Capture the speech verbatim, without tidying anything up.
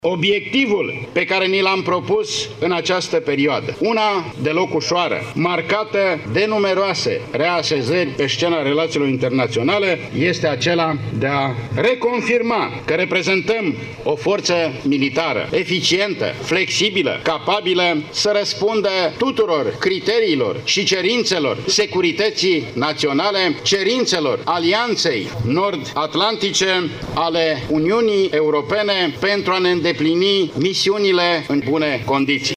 Obiectivul pe care ni l-am propus în această perioadă, una deloc ușoară, marcată de numeroase reașezări pe scena relațiilor internaționale, este acela de a reconfirma că reprezentăm o forță militară eficientă, flexibilă, capabilă să răspundă tuturor criteriilor și cerințelor securității naționale, cerințelor Alianței Nord-Atlantice ale Uniunii Europene pentru a ne îndeplini misiunile în bune condiții.